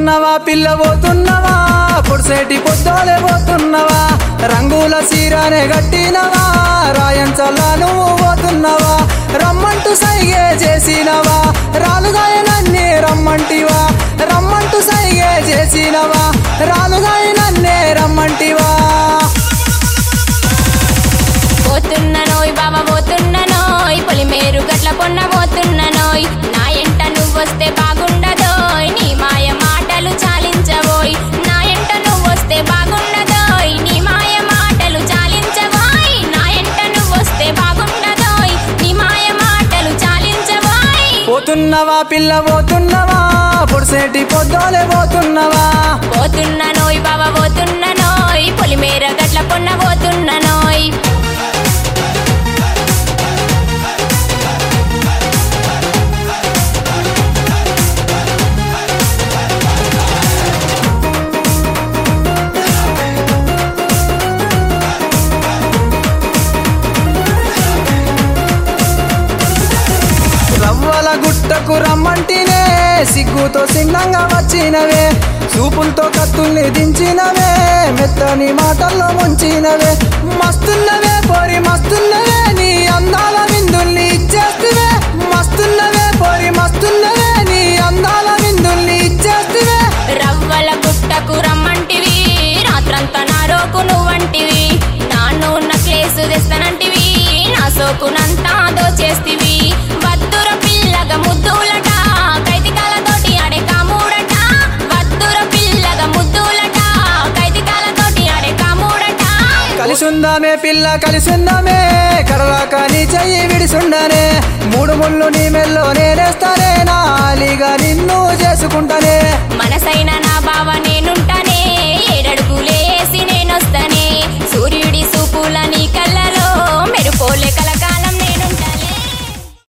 పోతున్నవా పిల్ల పోతున్నవా పొడిసేటి పొద్దోలే పోతున్నవా రంగుల సీరానే గట్టినవా రాయంచల్లా నువ్వు పోతున్నవా రమ్మంటూ సైగే చేసినవా రాలుగాయనన్నే రమ్మంటివా రమ్మంటూ సైగే చేసినవా రాలుగాయనన్నే రమ్మంటివా పోతున్ననోయ్ బావ పోతున్ననోయ్ పొలిమేరు గట్ల పొన్న పోతున్ననోయ్ నా ఎంట నువ్వొస్తే బాగుండదోయ్ నీ మాయ మాటలు చాలించవోయ్ నా ఎంట నువ్వొస్తే బాగుండదోయ్ నీ మాయ మాటలు చాలించవోయ్ నా ఎంట నువ్వొస్తే బాగుండదోయ్ నీ మాయ మాటలు చాలించవోయ్ పోతున్నవా పిల్ల పోతున్నవా పొడిసేటి పొద్దోలే పోతున్నవా పోతున్ననోయ్ బావ పోతున్ననోయ్ పొలిమేర గట్ల పొన్న పోతున్ననోయ్ రవ్వల గుట్టకు రమ్మంటినే సిగ్గుతో సిన్నంగా వచ్చినవే చూపులతో కత్తుల్ని దించినవే మెత్తని మాటల్లో ముంచినవే మస్తున్నవే పోరి మస్తున్నవే నీ అందాల విందుల్ని ఇచ్చేస్తువే మస్తున్నవే పోరి మస్తున్నవే నీ అందాల విందుల్ని ఇచ్చేస్తువే రవ్వల గుట్టకు రమ్మంటివి రాత్రంతా నా రోకు నువ్వంటివి నాన్ను నక్లేసు తెస్తానంటివి నా సోకునంతా దోచేస్తివి వద్దుర పిల్లగ ముద్దులట కైతికాలతోటి ఆడే కాముడట వద్దుర పిల్లగ ముద్దులట కైతికాలతోటి ఆడే కాముడట కలిసుందామే పిల్ల కలిసుందామే కడలాక నీ చెయ్యి విడిసుండనే మూడు ముళ్ళు నీ మెల్లో నేనేస్తానే నాలిగా నిన్ను చేసుకుంటానే మనసైన నా